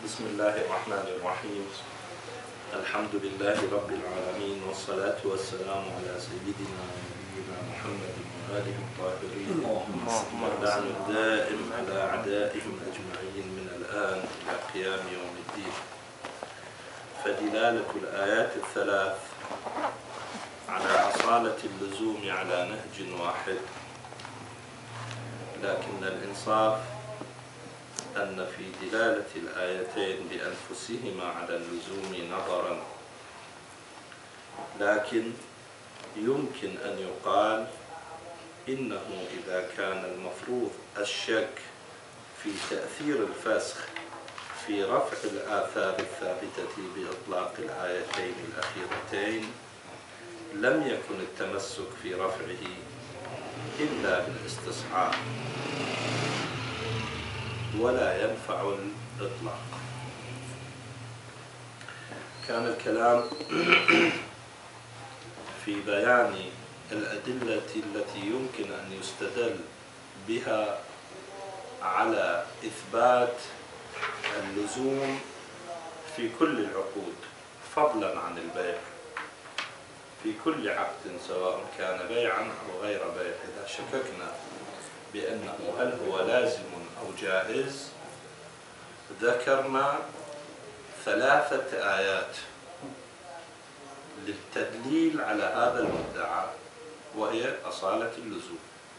بسم الله الرحمن الرحيم. الحمد لله رب العالمين، والصلاة والسلام على سيدنا ونبينا محمد وآله الطاهرين واللعن الدائم على أعدائهم أجمعين من الآن إلى قيام يوم الدين. فدلالة الآيات الثلاث على أصالة اللزوم على نهج واحد، لكن الإنصاف أن في دلالة الآيتين بأنفسهما على اللزوم نظرا، لكن يمكن أن يقال إنه إذا كان المفروض الشك في تأثير الفسخ في رفع الآثار الثابتة بإطلاق الآيتين الأخيرتين، لم يكن التمسك في رفعه إلا بالاستصحاب ولا ينفع الإطلاق. كان الكلام في بيان الأدلة التي يمكن أن يستدل بها على إثبات اللزوم في كل العقود فضلا عن البيع، في كل عقد سواء كان بيعا أو غير بيع. إذا شككنا بأنه هل هو لازم أو جائز، ذكرنا 3 آيات للتدليل على هذا المدعى، وهي أصالة اللزوم.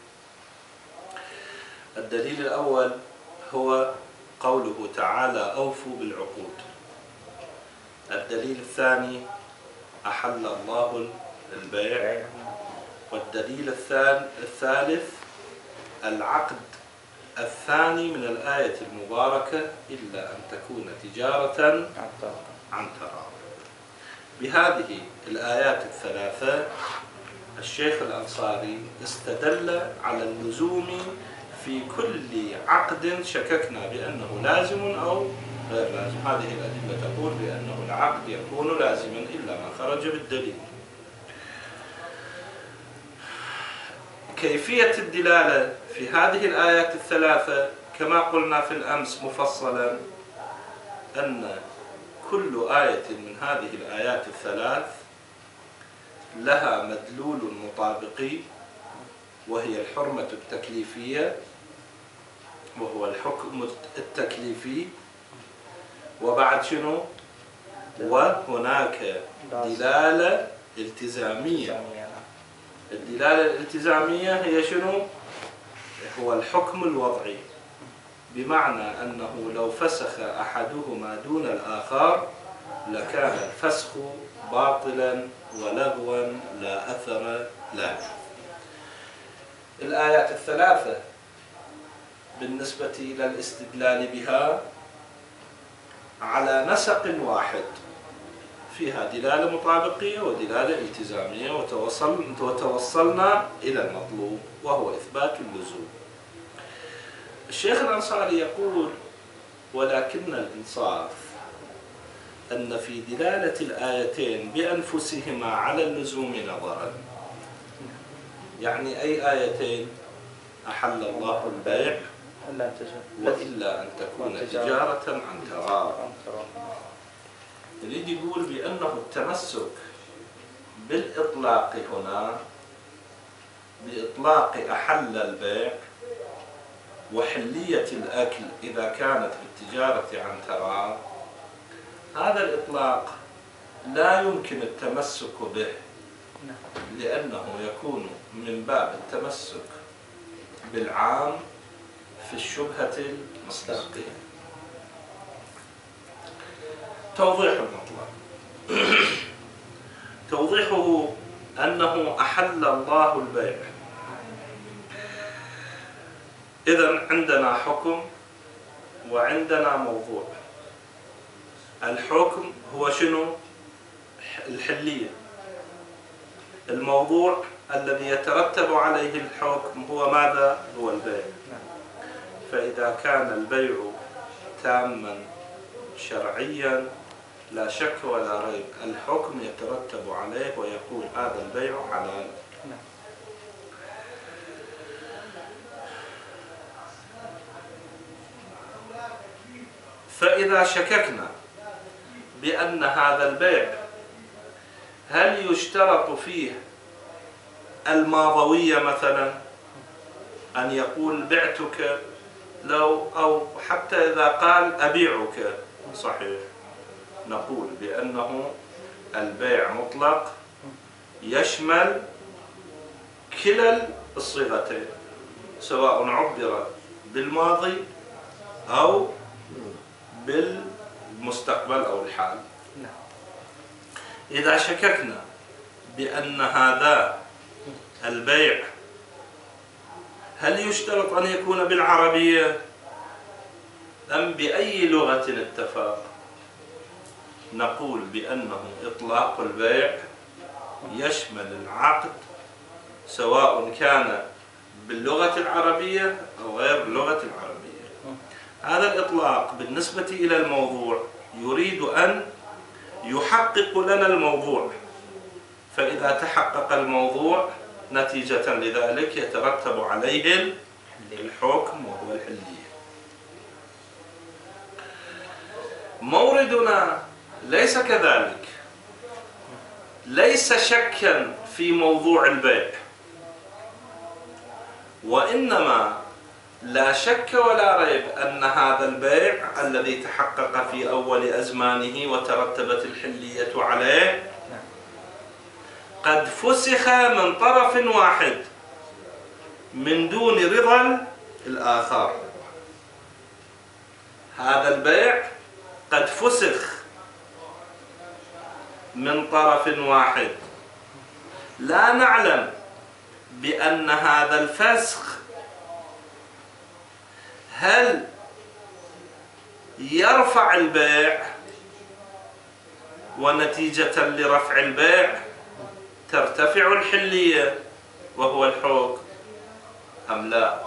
الدليل الأول هو قوله تعالى: أوفوا بالعقود. الدليل الثاني: أحل الله البيع. والدليل الثالث: العقد الثاني من الآية المباركة: إلا أن تكون تجارة عن تراض. بهذه الآيات الثلاثة الشيخ الأنصاري استدل على اللزوم في كل عقد شككنا بأنه لازم أو غير لازم. هذه الأدلة تقول بأنه العقد يكون لازما إلا ما خرج بالدليل. كيفية الدلالة في هذه الآيات الثلاثة كما قلنا في الأمس مفصلا، أن كل آية من هذه الآيات الثلاث لها مدلول مطابقي، وهي الحرمة التكليفية، وهو الحكم التكليفي. وبعد شنو؟ وهناك دلالة التزامية. الدلالة الالتزامية هي شنو؟ هو الحكم الوضعي، بمعنى أنه لو فسخ أحدهما دون الآخر لكان الفسخ باطلا ولغوا لا أثر له. الآيات الثلاثة بالنسبة إلى الاستدلال بها على نسق واحد، فيها دلالة مطابقية ودلالة التزامية، وتوصلنا إلى المطلوب وهو إثبات اللزوم. الشيخ الأنصاري يقول: ولكن الإنصاف أن في دلالة الآيتين بأنفسهما على اللزوم نظرا. يعني أي آيتين؟ أحل الله البيع وإلا أن تكون تجارة عن تراض. يريد يقول بأنه التمسك بالإطلاق هنا، بإطلاق أحل البيع وحلية الأكل إذا كانت بالتجارة عن تراض، هذا الإطلاق لا يمكن التمسك به، لأنه يكون من باب التمسك بالعام في الشبهة المصداقية. توضيح المطلب: توضيحه أنه أحل الله البيع. إذن عندنا حكم وعندنا موضوع. الحكم هو شنو؟ الحلية. الموضوع الذي يترتب عليه الحكم هو ماذا؟ هو البيع. فإذا كان البيع تاما شرعيا لا شك ولا ريب الحكم يترتب عليه ويقول هذا البيع حلال. فإذا شككنا بأن هذا البيع هل يشترط فيه الماضوية مثلا، أن يقول بعتك لو، أو حتى إذا قال أبيعك صحيح، نقول بأنه البيع مطلق يشمل كلا الصيغتين، سواء عبر بالماضي أو بالمستقبل أو الحال. إذا شككنا بأن هذا البيع هل يشترط أن يكون بالعربية أم بأي لغة اتفق، نقول بأنه إطلاق البيع يشمل العقد سواء كان باللغة العربية أو غير اللغة العربية. هذا الإطلاق بالنسبة إلى الموضوع يريد أن يحقق لنا الموضوع، فإذا تحقق الموضوع نتيجة لذلك يترتب عليه الحكم وهو الحلية. موردنا ليس كذلك، ليس شكا في موضوع البيع، وإنما لا شك ولا ريب أن هذا البيع الذي تحقق في أول أزمانه وترتبت الحلية عليه قد فسخ من طرف واحد من دون رضا الآخر. هذا البيع قد فسخ من طرف واحد، لا نعلم بأن هذا الفسخ هل يرفع البيع ونتيجة لرفع البيع ترتفع الحلية وهو الحكم أم لا.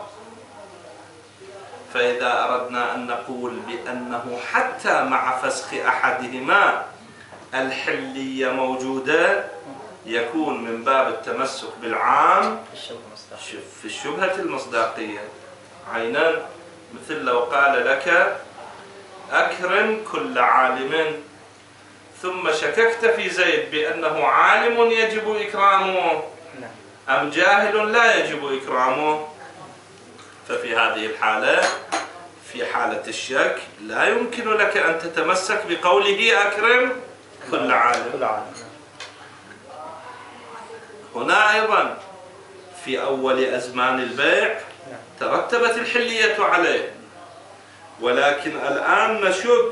فإذا أردنا أن نقول بأنه حتى مع فسخ أحدهما الحلية موجودة، يكون من باب التمسك بالعام في الشبهة المصداقية. عينا، مثل لو قال لك أكرم كل عالم، ثم شككت في زيد بأنه عالم يجب إكرامه أم جاهل لا يجب إكرامه، ففي هذه الحالة، في حالة الشك، لا يمكن لك أن تتمسك بقوله أكرم كل عالم. هنا أيضا في أول أزمان البيع ترتبت الحلية عليه، ولكن الآن نشك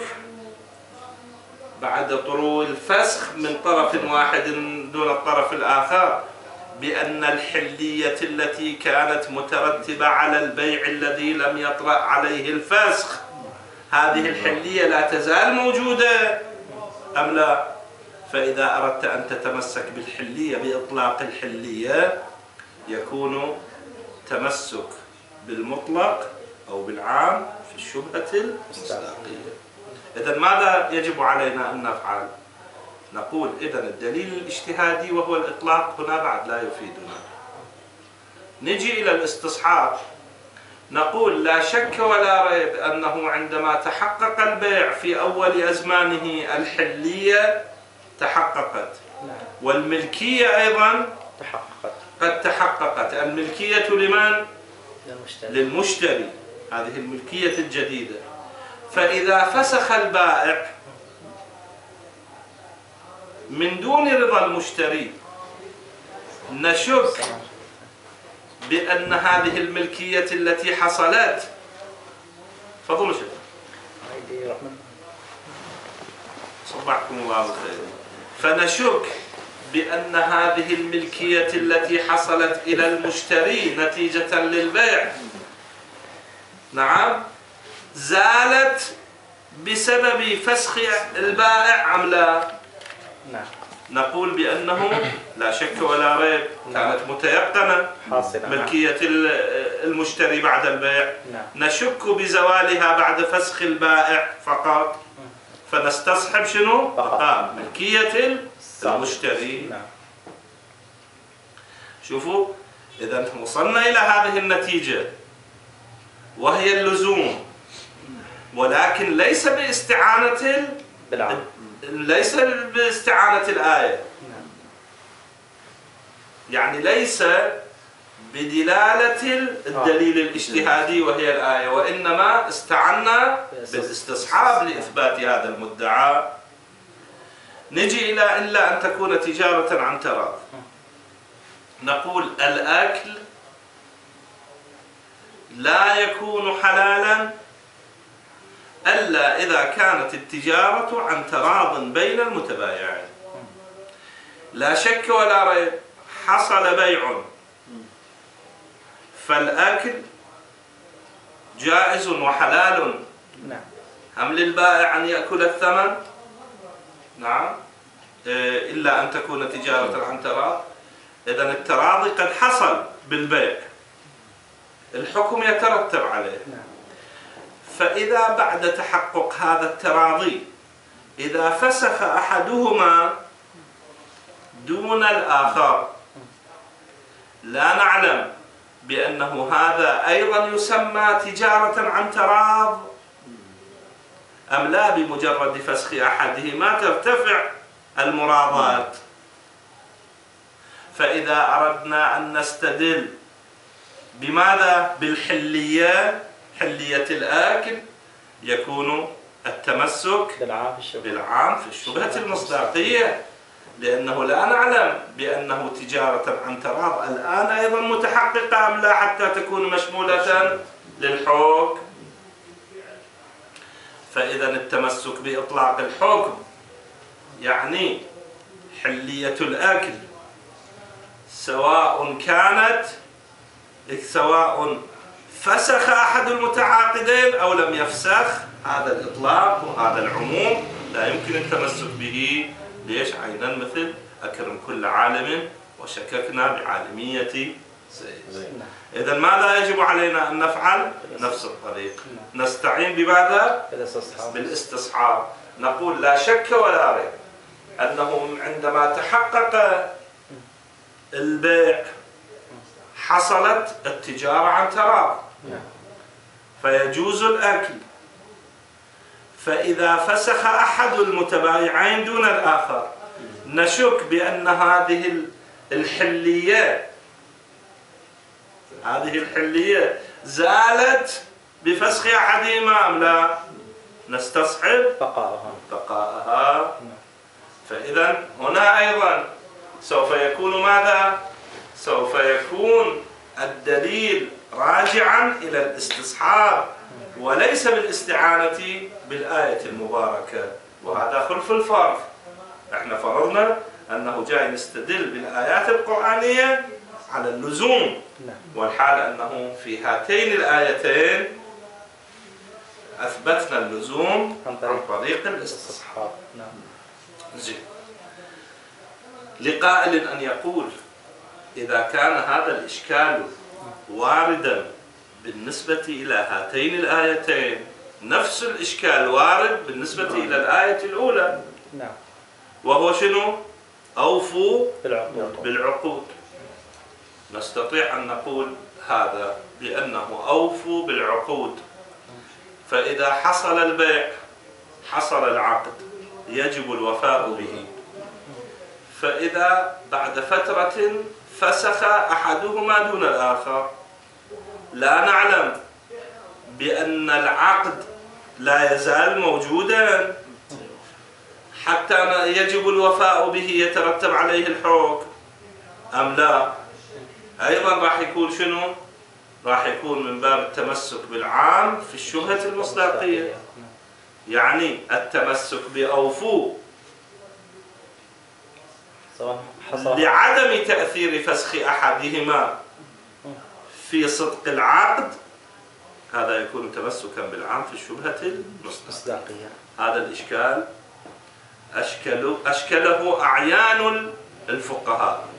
بعد طرو الفسخ من طرف واحد دون الطرف الآخر بأن الحلية التي كانت مترتبة على البيع الذي لم يطرأ عليه الفسخ، هذه الحلية لا تزال موجودة أم لا؟ فإذا أردت أن تتمسك بالحلية بإطلاق الحلية يكون تمسك بالمطلق أو بالعام في الشبهة المصداقية. إذن ماذا يجب علينا أن نفعل؟ نقول إذن الدليل الاجتهادي وهو الإطلاق هنا بعد لا يفيدنا. نجي إلى الاستصحاب، نقول لا شك ولا ريب أنه عندما تحقق البيع في أول أزمانه الحلية تحققت، والملكية أيضا قد تحققت. الملكية لمن؟ للمشتري، هذه الملكية الجديدة. فإذا فسخ البائع من دون رضا المشتري نشك بأن هذه الملكية التي حصلت، تفضلوا شيخ صبحكم الله بالخير، فنشك بأن هذه الملكية التي حصلت إلى المشتري نتيجة للبيع نعم زالت بسبب فسخ البائع أم لا؟ نعم. نقول بأنه لا شك ولا ريب كانت متيقنة ملكية المشتري بعد البيع. نشك بزوالها بعد فسخ البائع فقط، فنستصحب شنو؟ ملكية المشتري. شوفوا، إذا وصلنا إلى هذه النتيجة وهي اللزوم ولكن ليس باستعانة بالعام. ليس باستعانة الآية، يعني ليس بدلالة الدليل الاجتهادي وهي الآية، وإنما استعنا بالاستصحاب لإثبات هذا المدعى. نجي إلى إلا أن تكون تجارة عن تراض. نقول الأكل لا يكون حلالا إلا إذا كانت التجارة عن تراض بين المتبايعين. لا شك ولا ريب حصل بيع، فالأكل جائز وحلال. نعم. أم للبائع أن يأكل الثمن؟ نعم، إلا أن تكون تجارة عن تراض. إذن التراضي قد حصل بالبيع، الحكم يترتب عليه. فإذا بعد تحقق هذا التراضي إذا فسخ أحدهما دون الآخر، لا نعلم بأنه هذا أيضا يسمى تجارة عن تراض أم لا، بمجرد فسخ أحدهما ترتفع المراضات. فإذا أردنا أن نستدل بماذا؟ بالحلية، حلية الآكل، يكون التمسك بالعام في الشبهة المصداقية، لأنه لا نعلم بأنه تجارة عن تراض الآن أيضا متحققة أم لا حتى تكون مشمولة للحكم. فإذا التمسك بإطلاق الحكم يعني حلية الأكل سواء فسخ أحد المتعاقدين أو لم يفسخ، هذا الإطلاق وهذا العموم لا يمكن التمسك به. ليش؟ عينا مثل أكرم كل عالم وشككنا بعالمية زيد. إذن ماذا يجب علينا أن نفعل؟ نفس الطريق، نستعين بماذا؟ بالاستصحاب. نقول لا شك ولا ريب أنه عندما تحقق البيع حصلت التجارة عن تراض، فيجوز الأكل. فإذا فسخ أحد المتبايعين دون الآخر نشك بأن هذه الحلية زالت بفسخ أحدهما أم لا؟ نستصحب بقاءها. فإذا هنا أيضا سوف يكون ماذا؟ سوف يكون الدليل راجعا إلى الاستصحاب وليس بالاستعانة بالآية المباركة، وهذا خلف الفرض. احنا فرضنا أنه جاي نستدل بالآيات القرآنية على اللزوم، والحال أنه في هاتين الآيتين أثبتنا اللزوم عن طريق الاستصحاب. زين. لقائل أن يقول إذا كان هذا الإشكال واردا بالنسبة إلى هاتين الآيتين، نفس الإشكال وارد بالنسبة إلى الآية الأولى، وهو شنو؟ أوفوا بالعقود. نستطيع أن نقول هذا بأنه أوفوا بالعقود. فإذا حصل البيع حصل العقد يجب الوفاء به. فإذا بعد فترة فسخ أحدهما دون الآخر، لا نعلم بأن العقد لا يزال موجودا حتى يجب الوفاء به يترتب عليه الحكم أم لا؟ أيضا راح يكون شنو؟ راح يكون من باب التمسك بالعام في الشبهة المصداقية، يعني التمسك بأوفوا لعدم تأثير فسخ أحدهما في صدق العقد، هذا يكون تمسكا بالعام في الشبهة المصداقية. هذا الإشكال أشكله أعيان الفقهاء،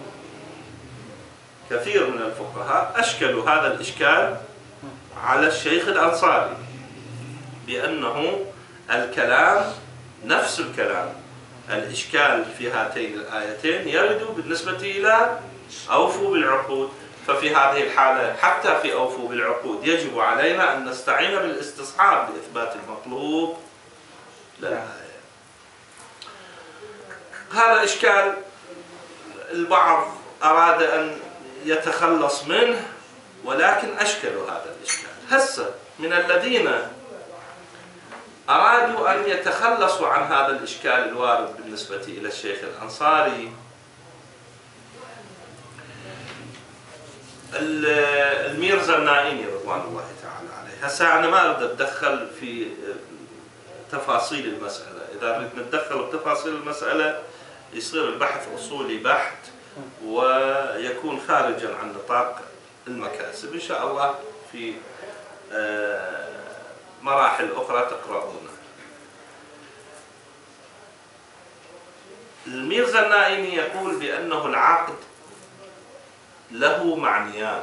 كثير من الفقهاء أشكلوا هذا الإشكال على الشيخ الأنصاري بأنه الكلام نفس الكلام، الإشكال في هاتين الآيتين يرد بالنسبة إلى أوفوا بالعقود. ففي هذه الحالة حتى في أوفوا بالعقود يجب علينا أن نستعين بالاستصحاب لإثبات المطلوب للآية. هذا إشكال البعض أراد أن يتخلص منه، ولكن أشكلوا هذا الإشكال. هسه من الذين أرادوا أن يتخلصوا عن هذا الإشكال الوارد بالنسبة إلى الشيخ الأنصاري الميرزا النائيني رضوان الله تعالى عليه. هسه أنا ما أريد أتدخل في تفاصيل المسألة، إذا أردت نتدخل بتفاصيل المسألة يصير البحث أصولي بحت ويكون خارجا عن نطاق المكاسب. إن شاء الله في مراحل أخرى تقرؤونها. الميرزا النائيني يقول بأنه العقد له معنيان: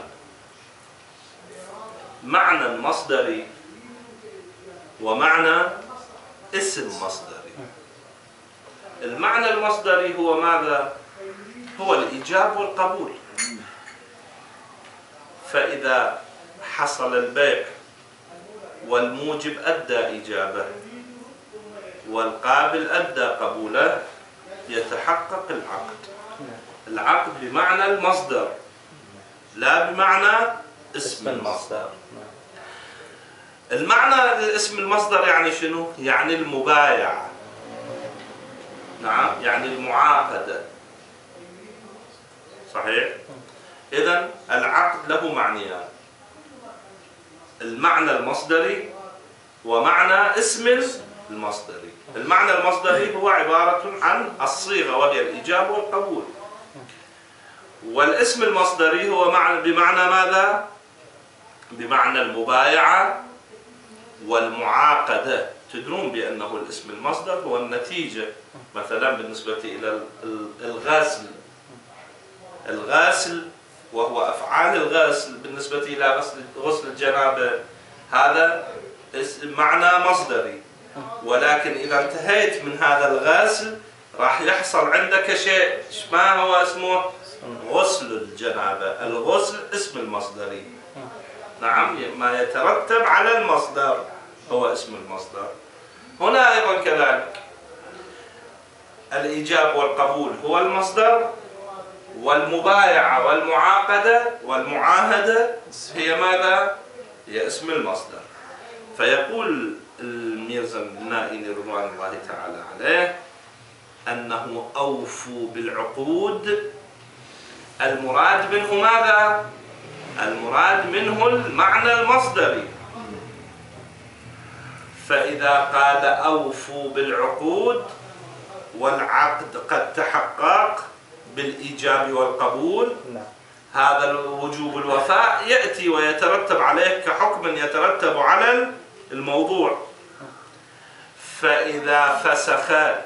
معنى مصدري ومعنى اسم مصدري. المعنى المصدري هو ماذا؟ هو الإيجاب والقبول. فإذا حصل البيع والموجب أدى إيجابه والقابل أدى قبوله يتحقق العقد. العقد بمعنى المصدر لا بمعنى اسم المصدر. المعنى الاسم المصدر يعني شنو؟ يعني المبايعة، نعم، يعني المعاقدة. صحيح؟ إذن العقد له معنيان: المعنى المصدري ومعنى اسم المصدري. المعنى المصدري هو عبارة عن الصيغة وهي الإيجاب والقبول، والاسم المصدري هو بمعنى ماذا؟ بمعنى المبايعة والمعاقدة. تدرون بأنه الاسم المصدر هو النتيجة. مثلا بالنسبة إلى الغاسل وهو أفعال الغاسل بالنسبة إلى غسل الجنابة، هذا معنى مصدري، ولكن إذا انتهيت من هذا الغاسل راح يحصل عندك شيء ما هو اسمه غسل الجنابة. الغسل اسم المصدري، نعم، ما يترتب على المصدر هو اسم المصدر. هنا أيضا كذلك الإيجاب والقبول هو المصدر، والمبايعة والمعاقدة والمعاهدة هي ماذا؟ هي اسم المصدر. فيقول الميرزا النائيني رضوان الله تعالى عليه أنه أوفوا بالعقود. المراد منه ماذا؟ المراد منه المعنى المصدري. فإذا قال أوفوا بالعقود والعقد قد تحقق بالإيجاب والقبول، هذا الوجوب الوفاء يأتي ويترتب عليه كحكم يترتب على الموضوع. فإذا فسخ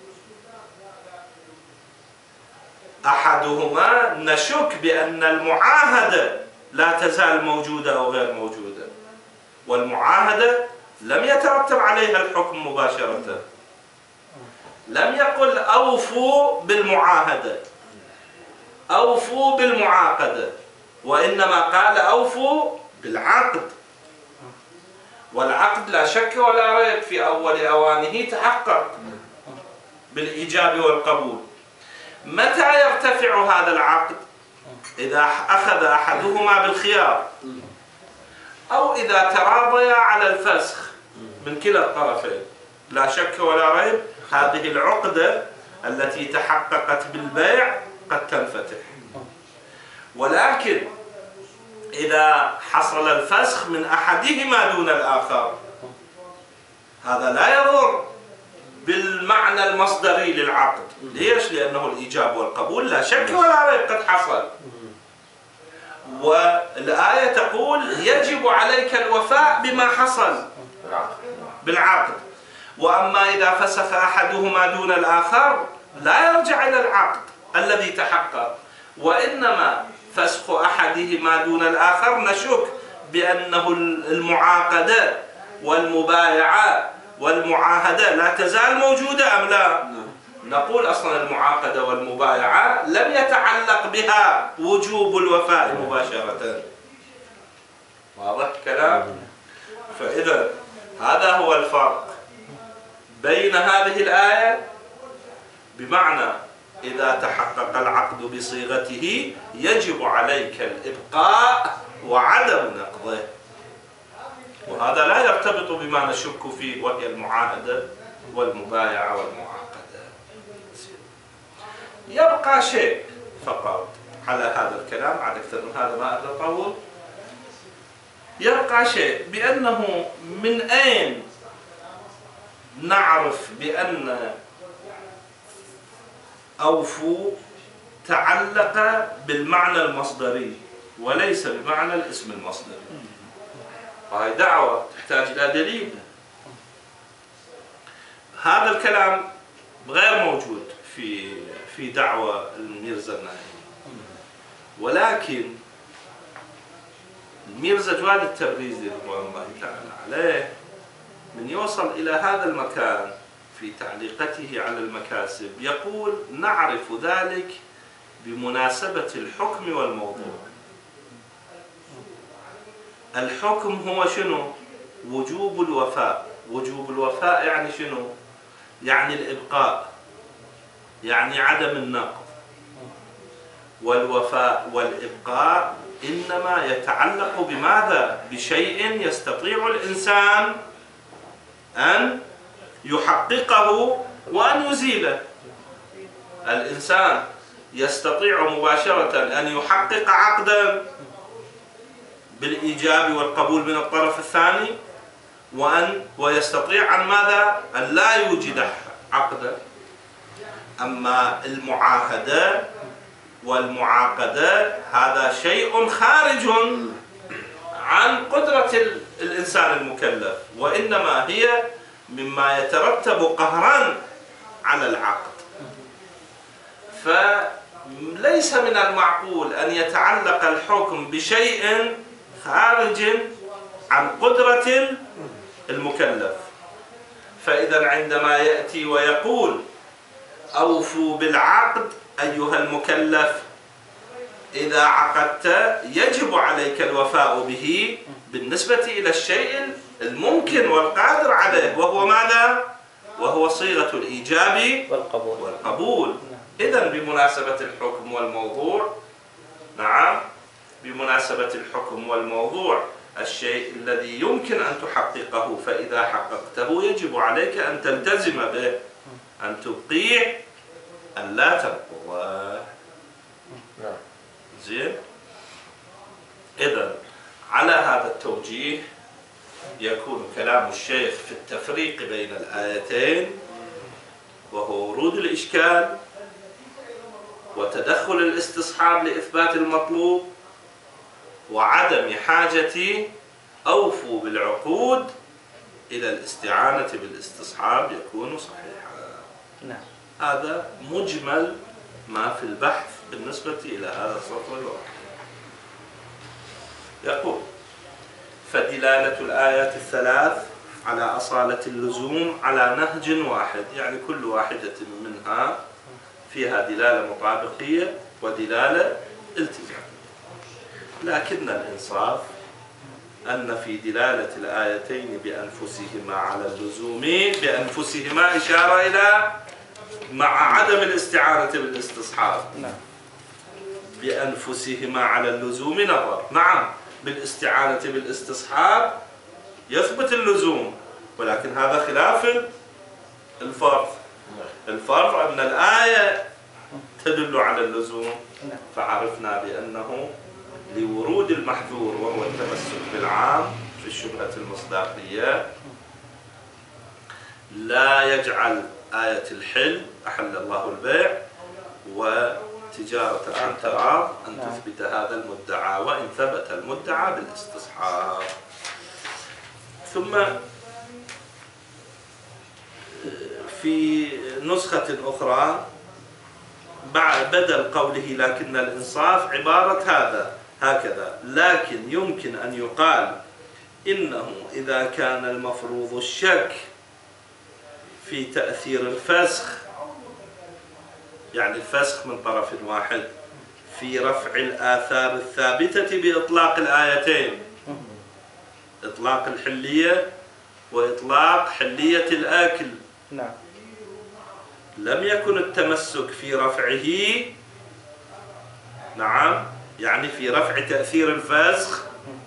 أحدهما نشك بأن المعاهدة لا تزال موجودة أو غير موجودة، والمعاهدة لم يترتب عليها الحكم مباشرة. لم يقل أوفوا بالمعاهدة، أوفوا بالمعاقدة، وإنما قال أوفوا بالعقد. والعقد لا شك ولا ريب في أول أوانه تحقق بالإيجاب والقبول. متى يرتفع هذا العقد؟ إذا أخذ أحدهما بالخيار، أو إذا تراضيا على الفسخ من كلا الطرفين. لا شك ولا ريب هذه العقدة التي تحققت بالبيع قد تنفتح. ولكن إذا حصل الفسخ من أحدهما دون الآخر، هذا لا يضر بالمعنى المصدري للعقد. ليش؟ لأنه الإيجاب والقبول لا شك ولا ريب قد حصل. والآية تقول يجب عليك الوفاء بما حصل بالعقد. وأما إذا فسخ أحدهما دون الآخر لا يرجع إلى العقد الذي تحقق، وإنما فسخ أحدهما دون الآخر نشك بأنه المعاقدة والمبايعة والمعاهدة لا تزال موجودة أم لا؟ نقول أصلا المعاقدة والمبايعة لم يتعلق بها وجوب الوفاء مباشرة. واضح الكلام؟ فإذا هذا هو الفرق بين هذه الآية، بمعنى إذا تحقق العقد بصيغته يجب عليك الإبقاء وعدم نقضه، وهذا لا يرتبط بما نشك فيه وهي المعاهدة والمبايعة والمعاقدة. يبقى شيء فقط على هذا الكلام، على أكثر من هذا ما أطول. يبقى شيء بأنه من أين نعرف بأن أوفوا تعلق بالمعنى المصدري وليس بمعنى الاسم المصدري؟ وهي دعوة تحتاج إلى دليل. هذا الكلام غير موجود في دعوة الميرزا الناهي، ولكن الميرزا جواد التبريزي رضوان الله تعالى عليه من يوصل إلى هذا المكان في تعليقته على المكاسب يقول: نعرف ذلك بمناسبة الحكم والموضوع. الحكم هو شنو؟ وجوب الوفاء. وجوب الوفاء يعني شنو؟ يعني الإبقاء، يعني عدم النقض. والوفاء والإبقاء إنما يتعلق بماذا؟ بشيء يستطيع الإنسان أن يحققه وأن يزيله. الإنسان يستطيع مباشرة أن يحقق عقدا بالإيجاب والقبول من الطرف الثاني، ويستطيع عن ماذا؟ أن لا يوجد عقدا. أما المعاهدة والمعاقدة هذا شيء خارج عن قدرة الإنسان المكلف، وإنما هي مما يترتب قهرا على العقد. فليس من المعقول أن يتعلق الحكم بشيء خارج عن قدرة المكلف. فإذا عندما يأتي ويقول: أوفوا بالعقد أيها المكلف، إذا عقدت يجب عليك الوفاء به بالنسبة إلى الشيء الممكن والقادر عليه، وهو ماذا؟ وهو صيغة الإيجاب والقبول. إذن بمناسبة الحكم والموضوع، نعم، بمناسبة الحكم والموضوع الشيء الذي يمكن أن تحققه، فإذا حققته يجب عليك أن تلتزم به، أن تبقيه، أن لا تنقضه. زين؟ إذن على هذا التوجيه يكون كلام الشيخ في التفريق بين الآيتين، وهو ورود الإشكال وتدخل الاستصحاب لإثبات المطلوب وعدم حاجة أوفوا بالعقود إلى الاستعانة بالاستصحاب يكون صحيحا. نعم. هذا مجمل ما في البحث بالنسبة إلى هذا السطر الواحد. يقول: فدلالة الآيات الثلاث على أصالة اللزوم على نهج واحد، يعني كل واحدة منها فيها دلالة مطابقية ودلالة التزامية. لكن الإنصاف أن في دلالة الآيتين بأنفسهما على اللزوم، بأنفسهما إشارة إلى مع عدم الاستعانة بالاستصحاب، بأنفسهما على اللزوم نظر. نعم، بالاستعانة بالاستصحاب يثبت اللزوم، ولكن هذا خلاف الفرض. الفرض أن الآية تدل على اللزوم، فعرفنا بأنه لورود المحذور وهو التمسك بالعام في الشبهة المصداقية لا يجعل آية الحل أحل الله البيع وتجارة عن تراض أن تثبت هذا المدعى، وإن ثبت المدعى بالاستصحاب. ثم في نسخة أخرى بدل قوله لكن الإنصاف عبارة هكذا: لكن يمكن أن يقال إنه إذا كان المفروض الشك في تأثير الفسخ يعني الفسخ من طرف واحد في رفع الآثار الثابتة بإطلاق الآيتين، إطلاق الحلية وإطلاق حلية الأكل. نعم. لم يكن التمسك في رفعه، نعم، يعني في رفع تأثير الفسخ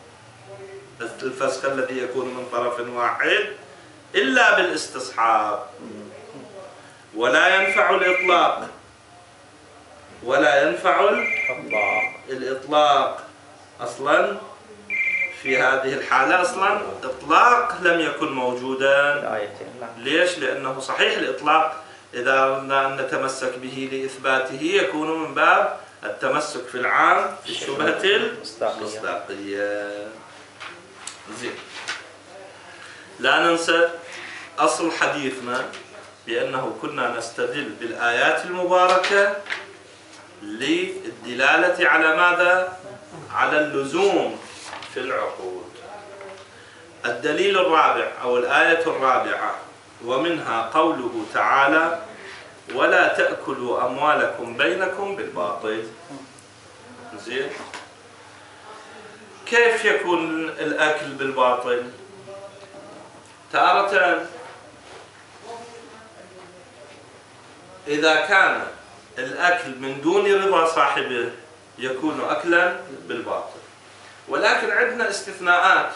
الذي يكون من طرف واحد إلا بالاستصحاب. ولا ينفع الإطلاق، ولا ينفع الإطلاق أصلا في هذه الحالة. أصلا إطلاق لم يكن موجودا. ليش؟ لأنه صحيح الإطلاق إذا نتمسك به لإثباته يكون من باب التمسك في العام في الشبهة المصداقية. زين، لا ننسى أصل حديثنا بأنه كنا نستدل بالآيات المباركة للدلالة على ماذا؟ على اللزوم في العقود. الدليل الرابع أو الآية الرابعة ومنها قوله تعالى: ولا تأكلوا أموالكم بينكم بالباطل. زين، كيف يكون الأكل بالباطل؟ تارة إذا كان الأكل من دون رضا صاحبه يكون أكلا بالباطل، ولكن عندنا استثناءات.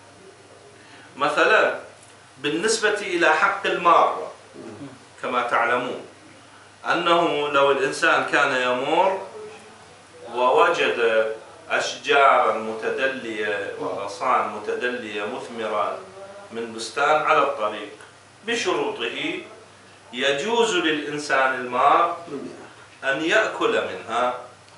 مثلا بالنسبة إلى حق المار، كما تعلمون أنه لو الإنسان كان يمر ووجد أشجارا متدلية وأغصان متدلية مثمرة من بستان على الطريق بشروطه، يجوز للإنسان المار أن يأكل منها،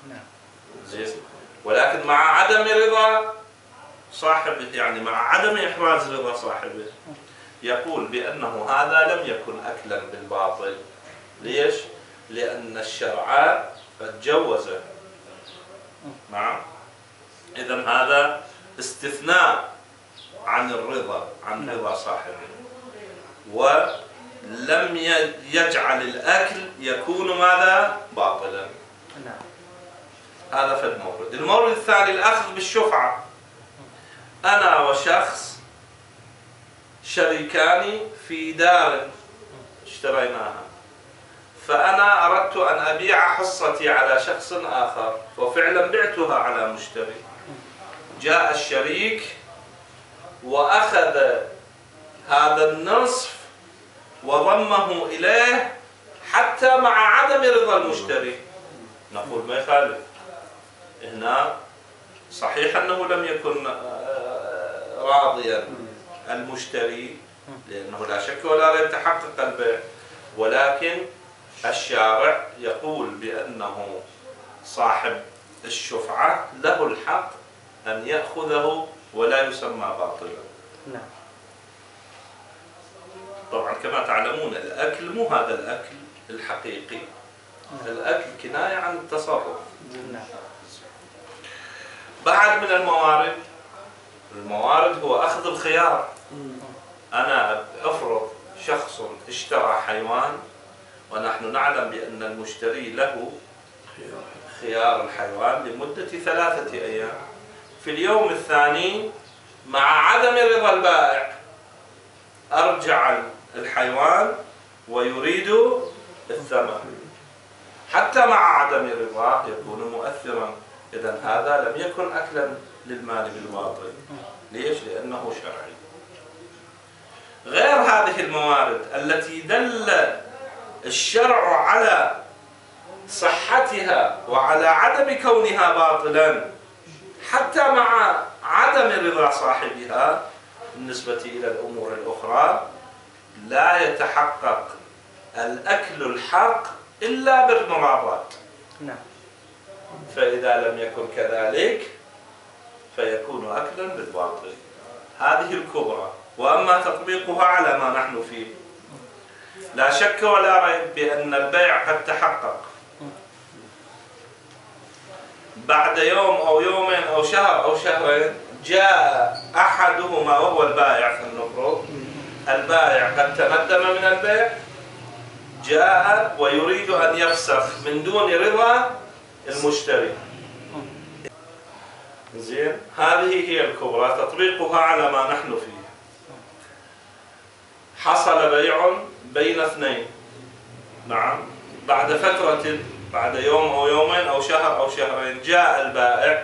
ولكن مع عدم رضا صاحبه، يعني مع عدم إحراز رضا صاحبه. يقول بأنه هذا لم يكن أكلا بالباطل. ليش؟ لأن الشرع قد جوزه. نعم، إذن هذا استثناء عن الرضا، عن رضا صاحبه، ولم يجعل الأكل يكون ماذا؟ باطلا. هذا في المورد. المورد الثاني الأخذ بالشفعة. أنا وشخص شريكان في دار اشتريناها، فأنا أردت أن أبيع حصتي على شخص آخر، وفعلا بعتها على مشتري. جاء الشريك وأخذ هذا النصف وضمه إليه حتى مع عدم رضا المشتري. نقول ما يخالف. هنا صحيح أنه لم يكن راضيا المشتري، لأنه لا شك ولا ريب تحقق البيع، ولكن الشارع يقول بأنه صاحب الشفعة له الحق أن يأخذه ولا يسمى باطلا. طبعا كما تعلمون الأكل مو هذا الأكل الحقيقي، الأكل كناية عن التصرف. بعد من الموارد هو أخذ الخيار. أنا أفرض شخص اشترى حيوان، ونحن نعلم بأن المشتري له خيار الحيوان لمدة 3 أيام. في اليوم الثاني مع عدم رضا البائع أرجع الحيوان ويريد الثمن، حتى مع عدم رضاه يكون مؤثرا. إذن هذا لم يكن أكلا للمال بالباطل. ليش؟ لأنه شرعي. غير هذه الموارد التي دل الشرع على صحتها وعلى عدم كونها باطلا حتى مع عدم رضا صاحبها، بالنسبة إلى الأمور الأخرى لا يتحقق الأكل الحق إلا بالمراضات. فإذا لم يكن كذلك فيكون أكلا بالباطل. هذه الكبرى. وأما تطبيقها على ما نحن فيه، لا شك ولا ريب بأن البيع قد تحقق بعد يوم أو يومين أو شهر أو شهرين. جاء أحدهما وهو البائع، فلنفرض البائع قد تندم من البيع، جاء ويريد أن يفسخ من دون رضا المشتري. زين، هذه هي الكبرى، تطبيقها على ما نحن فيه. حصل بيع بين اثنين، نعم، بعد فترة، بعد يوم أو يومين أو شهر أو شهرين، جاء البائع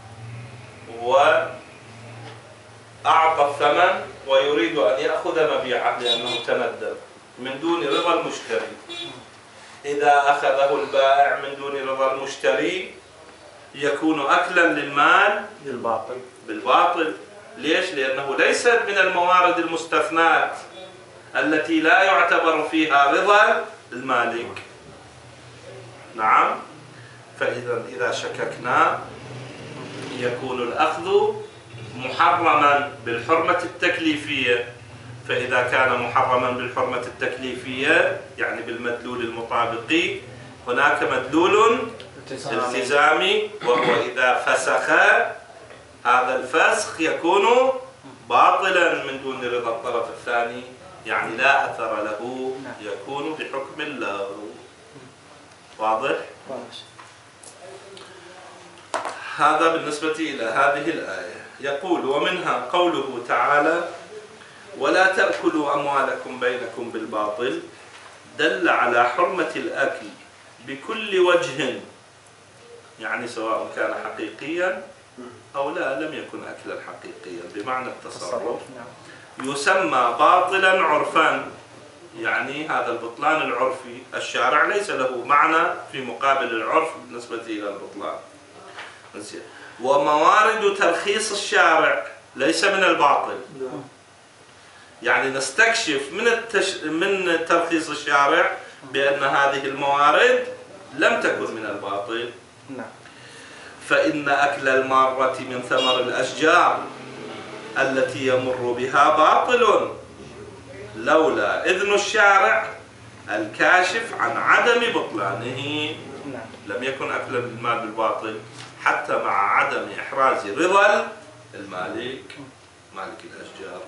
وأعطى الثمن ويريد أن يأخذ مبيعه لأنه تندم من دون رضا المشتري. إذا أخذه البائع من دون رضا المشتري يكون أكلا للمال بالباطل. ليش؟ لأنه ليس من الموارد المستثنات التي لا يعتبر فيها رضا المالك. نعم، فإذا شككنا يكون الأخذ محرما بالحرمة التكليفية. فإذا كان محرما بالحرمة التكليفية يعني بالمدلول المطابقي، هناك مدلول التزامي، وهو إذا فسخ هذا الفسخ يكون باطلا من دون رضا الطرف الثاني، يعني لا أثر له، يكون بحكم اللغو. واضح؟ هذا بالنسبة إلى هذه الآية. يقول: ومنها قوله تعالى: ولا تأكلوا أموالكم بينكم بالباطل، دل على حرمة الأكل بكل وجه، يعني سواء كان حقيقيا أو لا لم يكن أكلا حقيقيا بمعنى التصرف، يسمى باطلا عرفا، يعني هذا البطلان العرفي الشارع ليس له معنى في مقابل العرف بالنسبة إلى البطلان. وموارد ترخيص الشارع ليس من الباطل، يعني نستكشف من ترخيص الشارع بأن هذه الموارد لم تكن من الباطل. فإن أكل المارة من ثمر الأشجار التي يمر بها باطل لولا إذن الشارع الكاشف عن عدم بطلانه. لم يكن أكل المال بالباطل حتى مع عدم إحراز رضا المالك، مالك الأشجار.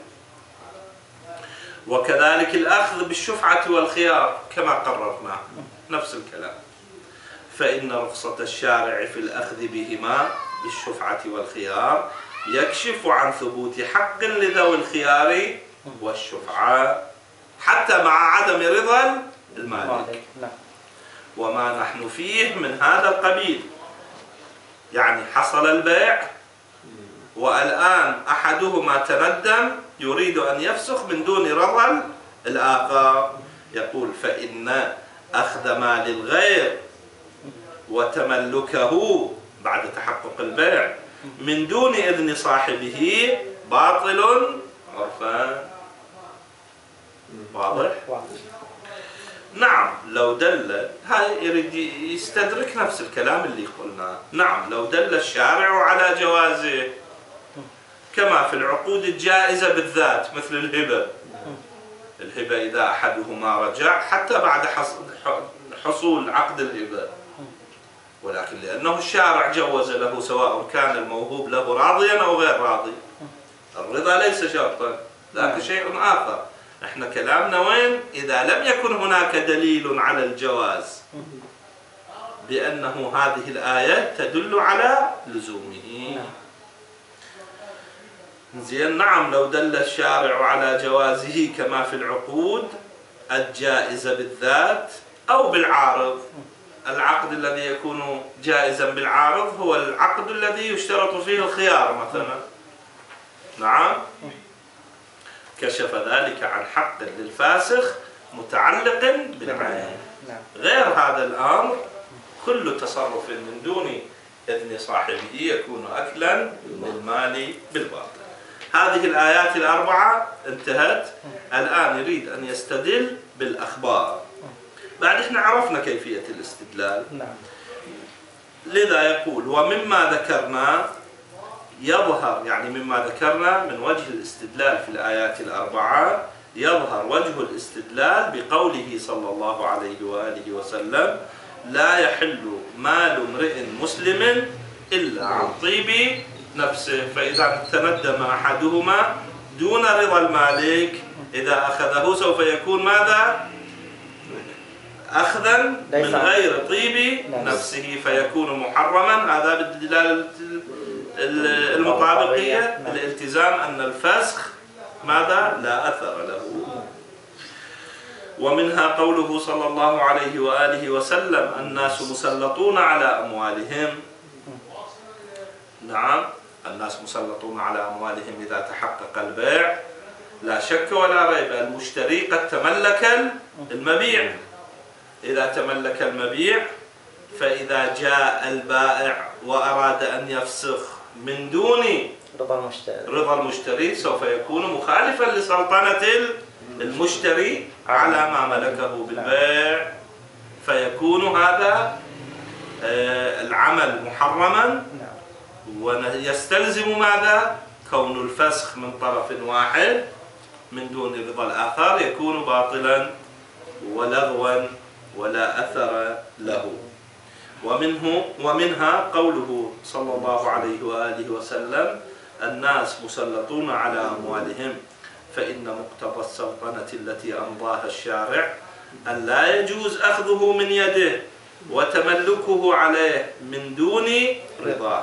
وكذلك الأخذ بالشفعة والخيار كما قررنا، نفس الكلام. فإن رخصة الشارع في الأخذ بهما بالشفعة والخيار يكشف عن ثبوت حق لذوي الخيار والشفعة حتى مع عدم رضا المالك. وما نحن فيه من هذا القبيل، يعني حصل البيع والآن أحدهما تندم يريد أن يفسخ من دون رضا الآخر. يقول: فإن أخذ مال الغير وتملكه بعد تحقق البيع من دون إذن صاحبه باطل عرفا. واضح؟ نعم، لو دل، هاي يريد يستدرك نفس الكلام اللي قلناه. نعم، لو دل الشارع على جوازه كما في العقود الجائزة بالذات مثل الهبة. الهبة إذا أحدهما رجع حتى بعد حصول عقد الهبة، ولكن لأنه الشارع جوز له سواء كان الموهوب له راضيا أو غير راضي، الرضا ليس شرطا، ذاك شيء آخر. احنا كلامنا وين؟ إذا لم يكن هناك دليل على الجواز بأنه هذه الآية تدل على لزومه. زين، نعم، لو دل الشارع على جوازه كما في العقود الجائزة بالذات أو بالعارض. العقد الذي يكون جائزا بالعارض هو العقد الذي يشترط فيه الخيار مثلا. نعم، كشف ذلك عن حق للفاسخ متعلق بالعين. غير هذا الأمر كل تصرف من دون إذن صاحبه يكون أكلا للمال بالباطل. هذه الآيات الأربعة انتهت. الآن يريد أن يستدل بالأخبار. بعد احنا عرفنا كيفية الاستدلال. لذا يقول: ومما ذكرنا يظهر، يعني مما ذكرنا من وجه الاستدلال في الآيات الأربعة، يظهر وجه الاستدلال بقوله صلى الله عليه وآله وسلم: لا يحل مال امرئ مسلم إلا عن طيب نفسه، فإذا تندم أحدهما دون رضا المالك إذا أخذه سوف يكون ماذا؟ أخذا من غير طيب نفسه فيكون محرما. هذا بالدلالة المطابقية الالتزام أن الفسخ ماذا؟ لا أثر له. ومنها قوله صلى الله عليه وآله وسلم: الناس مسلطون على أموالهم. نعم، الناس مسلطون على أموالهم إذا تحقق البيع. لا شك ولا ريب المشتري قد تملك المبيع. إذا تملك المبيع فإذا جاء البائع وأراد أن يفسخ من دون رضا المشتري سوف يكون مخالفا لسلطنة المشتري على ما ملكه بالبيع، فيكون هذا العمل محرما، ويستلزم ماذا؟ كون الفسخ من طرف واحد من دون رضا الآخر يكون باطلا ولغوا ولا أثر له. ومنها قوله صلى الله عليه وآله وسلم: الناس مسلطون على أموالهم، فإن مقتضى السلطنة التي أمضاها الشارع أن لا يجوز أخذه من يده وتملكه عليه من دون رضاه.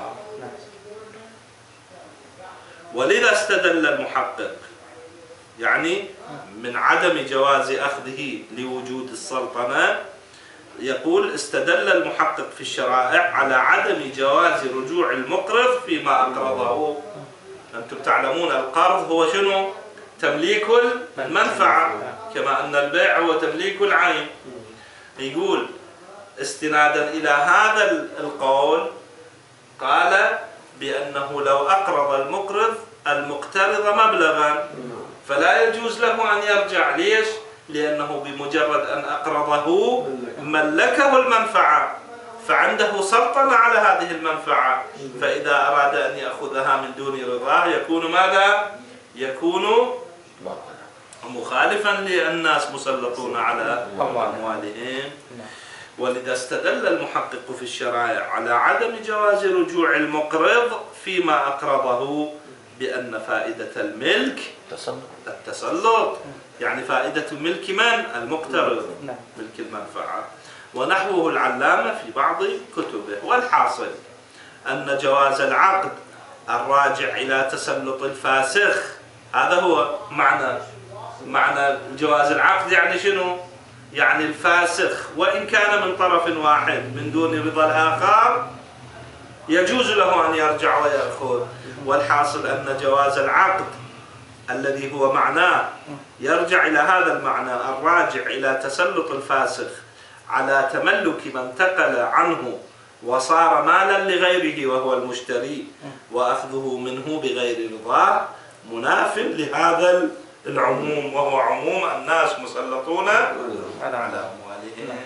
ولذا استدل المحقق، يعني من عدم جواز أخذه لوجود السلطنة، يقول: استدل المحقق في الشرائع على عدم جواز رجوع المقرض فيما أقرضه. أنتم تعلمون القرض هو شنو؟ تمليك المنفعة، كما أن البيع هو تمليك العين. يقول استنادا إلى هذا القول قال بأنه لو أقرض المقترض مبلغا فلا يجوز له أن يرجع. ليش؟ لأنه بمجرد أن أقرضه ملكه المنفعة، فعنده سلطنة على هذه المنفعة، فإذا أراد أن يأخذها من دون رضاه يكون ماذا؟ يكون مخالفا للناس مسلطون على أموالهم. ولذا استدل المحقق في الشرائع على عدم جواز رجوع المقرض فيما أقرضه بأن فائدة الملك التسلط، يعني فائدة ملك من؟ المقترض، ملك المنفعة. ونحوه العلامة في بعض كتبه. والحاصل أن جواز العقد الراجع إلى تسلط الفاسخ، هذا هو معنى جواز العقد. يعني شنو؟ يعني الفاسخ وإن كان من طرف واحد من دون رضا الآخر يجوز له أن يرجع ويأخذ. والحاصل أن جواز العقد الذي هو معناه يرجع إلى هذا المعنى الراجع إلى تسلط الفاسخ على تملك من انتقل عنه وصار مالا لغيره وهو المشتري، وأخذه منه بغير رضاه مناف لهذا العموم، وهو عموم الناس مسلطون على أموالهم.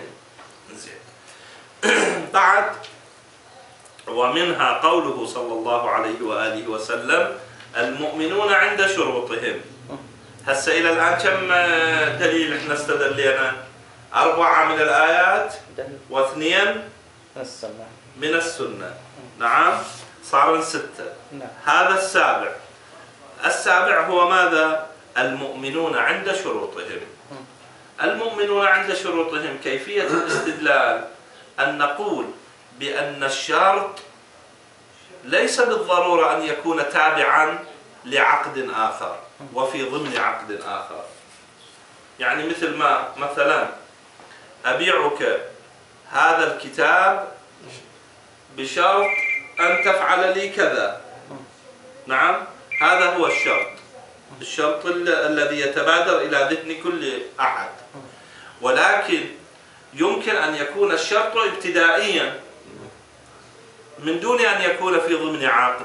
بعد ومنها قوله صلى الله عليه وآله وسلم: المؤمنون عند شروطهم. هسه إلى الآن كم دليل احنا استدلينا؟ 4 من الآيات و2 من السنة. نعم، صار 6. هذا السابع هو ماذا؟ المؤمنون عند شروطهم. المؤمنون عند شروطهم كيفية الاستدلال أن نقول بأن الشرط ليس بالضرورة أن يكون تابعا لعقد آخر وفي ضمن عقد آخر. يعني مثل ما مثلا أبيعك هذا الكتاب بشرط أن تفعل لي كذا. نعم، هذا هو الشرط الذي يتبادر إلى ذهن كل أحد. ولكن يمكن أن يكون الشرط ابتدائيا من دون أن يكون في ضمن عقد.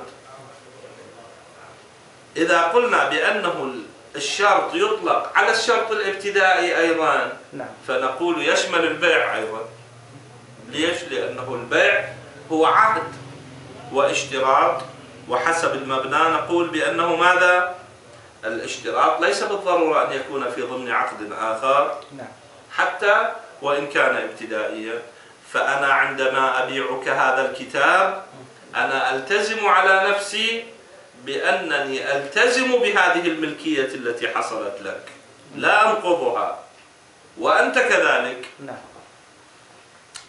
إذا قلنا بأنه الشرط يطلق على الشرط الابتدائي أيضا فنقول يشمل البيع أيضا. ليش؟ لأنه البيع هو عقد واشتراط، وحسب المبنى نقول بأنه ماذا؟ الاشتراط ليس بالضرورة أن يكون في ضمن عقد آخر حتى وإن كان ابتدائيا. فأنا عندما أبيعك هذا الكتاب أنا ألتزم على نفسي بأنني ألتزم بهذه الملكية التي حصلت لك، لا أنقضها، وأنت كذلك.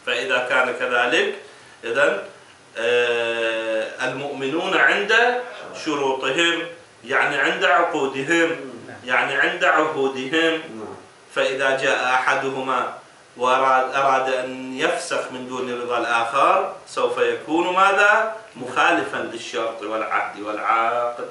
فإذا كان كذلك إذن المؤمنون عند شروطهم، يعني عند عقودهم، يعني عند عهودهم. فإذا جاء أحدهما وأراد أن يفسخ من دون رضا الآخر سوف يكون ماذا؟ مخالفا للشرط والعهد والعقد.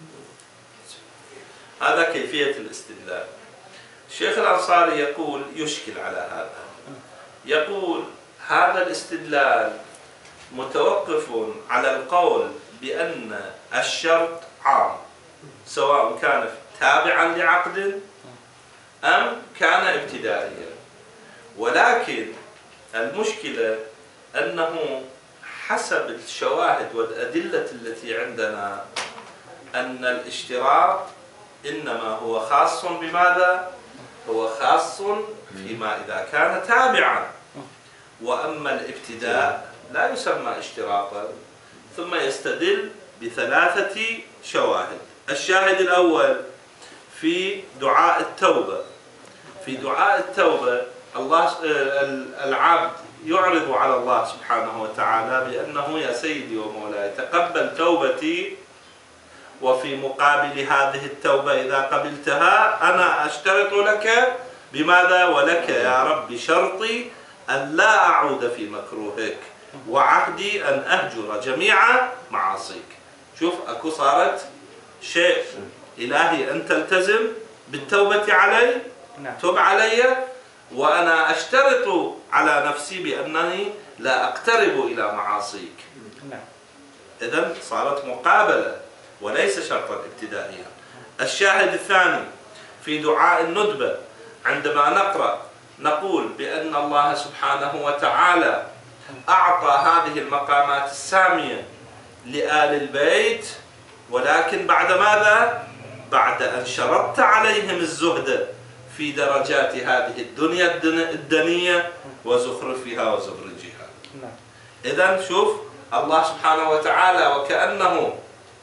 هذا كيفية الاستدلال. الشيخ الأنصاري يقول يشكل على هذا، يقول هذا الاستدلال متوقف على القول بأن الشرط عام سواء كان تابعا لعقد أم كان ابتدائيا، ولكن المشكلة أنه حسب الشواهد والأدلة التي عندنا أن الاشتراط إنما هو خاص بماذا؟ هو خاص فيما إذا كان تابعا، وأما الابتداء لا يسمى اشتراطا. ثم يستدل بثلاثة شواهد. الشاهد الأول في دعاء التوبة. في دعاء التوبة الله العبد يعرض على الله سبحانه وتعالى بأنه يا سيدي ومولاي تقبل توبتي، وفي مقابل هذه التوبة إذا قبلتها أنا أشترط لك بماذا؟ ولك يا رب شرطي أن لا أعود في مكروهك، وعهدي أن أهجر جميع معاصيك. شوف أكو صارت شيء إلهي أن تلتزم بالتوبة علي، تب علي، وأنا أشترط على نفسي بأنني لا أقترب إلى معاصيك. إذن صارت مقابلة وليس شرطا ابتدائيا. الشاهد الثاني في دعاء الندبة، عندما نقرأ نقول بأن الله سبحانه وتعالى أعطى هذه المقامات السامية لآل البيت، ولكن بعد ماذا؟ بعد أن شرطت عليهم الزهد في درجات هذه الدنيا الدنية وزخرفها وزبرجها. إذن شوف الله سبحانه وتعالى وكأنه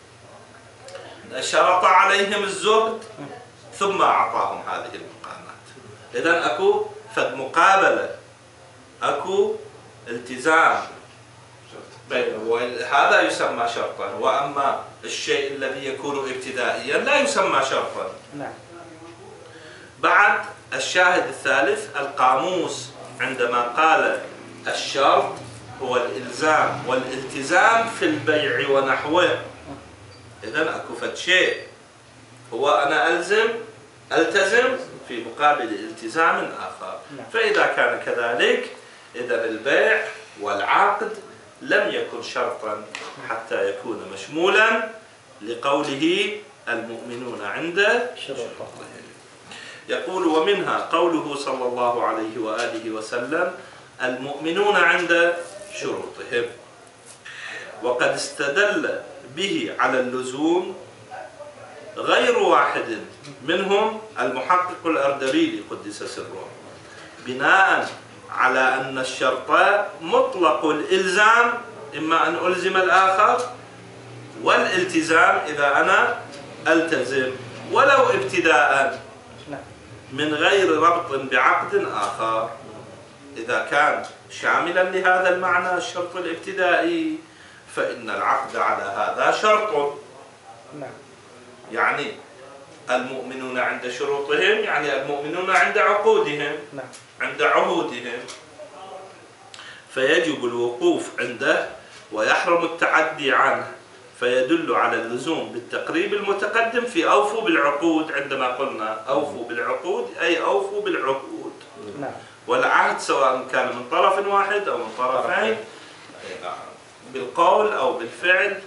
شرط عليهم الزهد ثم أعطاهم هذه المقامات. إذن أكو فد مقابلة، أكو التزام، هذا يسمى شرطا. وأما الشيء الذي يكون ابتدائيا لا يسمى شرطا. بعد الشاهد الثالث القاموس، عندما قال الشرط هو الإلزام والالتزام في البيع ونحوه. إذن أكو فد شيء هو أنا ألتزم في مقابل التزام آخر. فإذا كان كذلك إذن البيع والعقد لم يكن شرطا حتى يكون مشمولا لقوله المؤمنون عند شروطهم. يقول ومنها قوله صلى الله عليه وآله وسلم المؤمنون عند شروطهم. وقد استدل به على اللزوم غير واحد منهم المحقق الأردبيلي قدس سره، بناء على أن الشرط مطلق الإلزام، إما أن ألزم الآخر، والالتزام إذا أنا ألتزم ولو ابتداء من غير ربط بعقد آخر. إذا كان شاملا لهذا المعنى الشرط الابتدائي فإن العقد على هذا شرط. يعني المؤمنون عند شروطهم يعني المؤمنون عند عقودهم، عند عهودهم، فيجب الوقوف عنده ويحرم التعدي عنه، فيدل على اللزوم بالتقريب المتقدم في أوفوا بالعقود. عندما قلنا أوفوا بالعقود أي أوفوا بالعقود، والعهد سواء كان من طرف واحد أو من طرفين، بالقول أو بالفعل.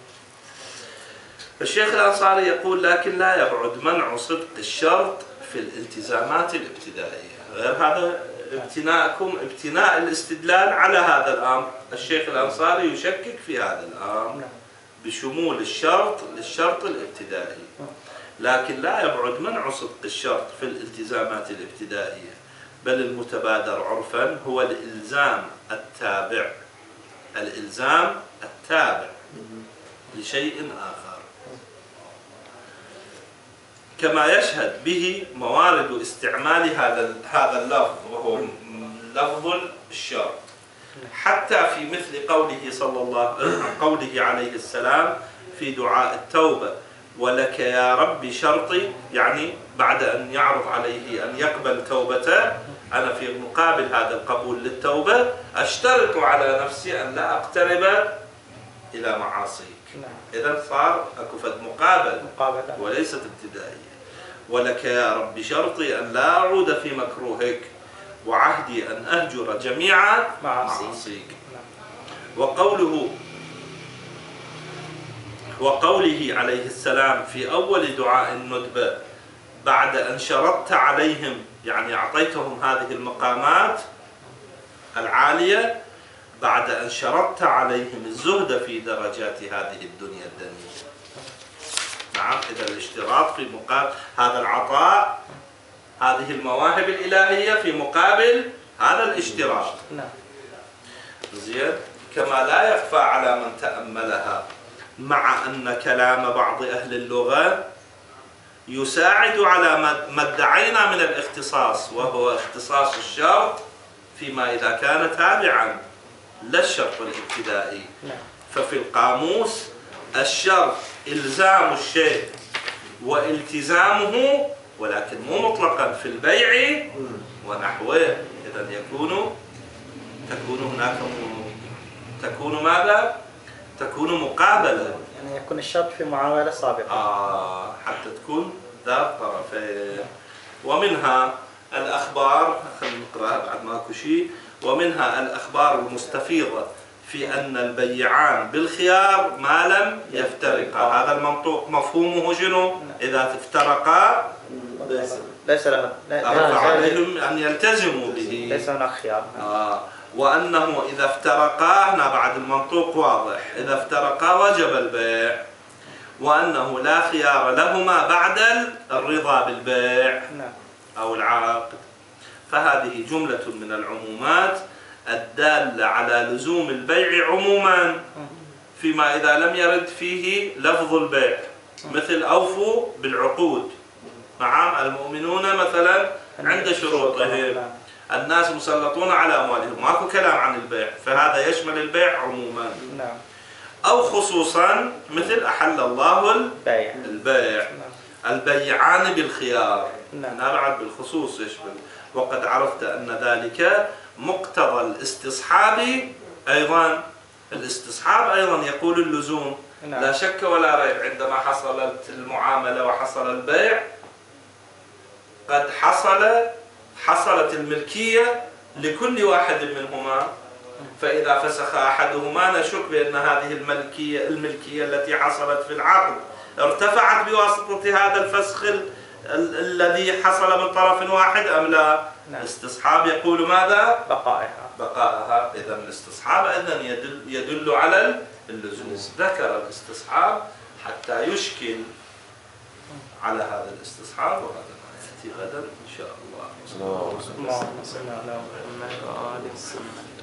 الشيخ الأنصاري يقول لكن لا يبعد منع صدق الشرط في الالتزامات الابتدائية. غير هذا ابتناء الاستدلال على هذا الأمر. الشيخ الأنصاري يشكك في هذا الأمر بشمول الشرط للشرط الابتدائي، لكن لا يبعد منع صدق الشرط في الالتزامات الابتدائية، بل المتبادر عرفا هو الإلزام التابع، الإلزام التابع لشيء آخر، كما يشهد به موارد استعمال هذا اللفظ وهو لفظ الشرط. حتى في مثل قوله عليه السلام في دعاء التوبة: ولك يا رب شرطي، يعني بعد أن يعرض عليه أن يقبل توبته: أنا في مقابل هذا القبول للتوبة أشترط على نفسي أن لا أقترب إلى معاصيك. إذن صار أكو فد مقابل وليست ابتدائية. ولك يا رب شرطي أن لا أعود في مكروهك، وعهدي أن أهجر جميع معاصيك. وقوله عليه السلام في أول دعاء الندبة بعد أن شرطت عليهم، يعني أعطيتهم هذه المقامات العالية، بعد أن شرطت عليهم الزهد في درجات هذه الدنيا الدنيئة. نعم، إذا الاشتراط في مقابل هذا العطاء، هذه المواهب الإلهية في مقابل هذا الاشتراط. زين، كما لا يخفى على من تأملها، مع أن كلام بعض أهل اللغة يساعد على ما ادعينا من الاختصاص، وهو اختصاص الشرط فيما إذا كان تابعا لا الشرط الابتدائي. ففي القاموس الشرط إلزام الشيء والتزامه، ولكن مو مطلقا في البيع ونحوه. إذا تكون ماذا؟ تكون مقابلة، يعني يكون الشرط في معاملة سابقة حتى تكون ذات طرفين. ومنها الأخبار، خلينا نقرأها بعد ماكو شيء. ومنها الأخبار المستفيضة في أن البيعان بالخيار ما لم يفترقا. هذا المنطوق مفهومه شنو؟ إذا افترقا ليس لهم عليهم أن يلتزموا به، ليس هناك خيار. وأنه إذا افترقا، هنا بعد المنطوق واضح، إذا افترقا وجب البيع، وأنه لا خيار لهما بعد الرضا بالبيع أو العقد. فهذه جملة من العمومات الدالة على لزوم البيع عموما، فيما إذا لم يرد فيه لفظ البيع، مثل أوفوا بالعقود. نعم، المؤمنون مثلا عند شروطهم، الناس مسلطون على أموالهم، ماكو كلام عن البيع، فهذا يشمل البيع عموما. أو خصوصا، مثل أحل الله البيع. البيعان بالخيار، هنا بعد بالخصوص يشمل. وقد عرفت أن ذلك مقتضى الاستصحاب أيضا. الاستصحاب أيضا يقول اللزوم، لا شك ولا ريب. عندما حصلت المعاملة وحصل البيع، قد حصلت الملكية لكل واحد منهما، فإذا فسخ أحدهما نشك بأن هذه الملكية التي حصلت في العقد ارتفعت بواسطة هذا الفسخ الذي حصل من طرف واحد أم لا. الاستصحاب يقول ماذا؟ بقائها. إذا الاستصحاب أيضا يدل على اللزوم. ذكر الاستصحاب حتى يشكل على هذا الاستصحاب، وهذا ما يأتي غدا إن شاء الله. اللهم صل على محمد وآل محمد.